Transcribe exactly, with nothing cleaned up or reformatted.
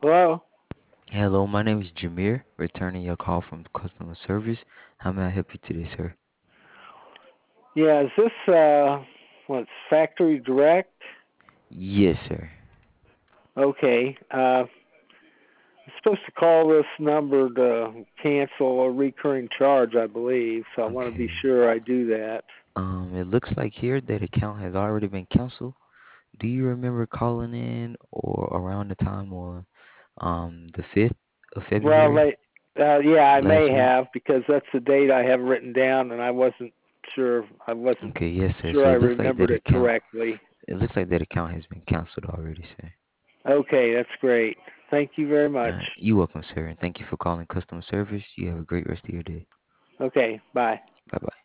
Hello? Hello, my name is Jameer, returning your call from customer service. How may I help you today, sir? Yeah, is this, uh, what's Factory Direct? Yes, sir. Okay. Uh, I'm supposed to call this number to cancel a recurring charge, I believe, so I want to be Okay. sure I do that. Um, it looks like here that account has already been canceled. Do you remember calling in or around the time on um the fifth of Well, February they, uh, yeah, I may last week? have because that's the date I have written down, and I wasn't sure. I wasn't Okay, yes, sir. sure So I it looks like remembered that it account correctly. it looks like that account has been canceled already, sir. Okay, that's great. Thank you very much. Uh, you're welcome, sir, and thank you for calling customer service. You have a great rest of your day. Okay, bye. Bye bye.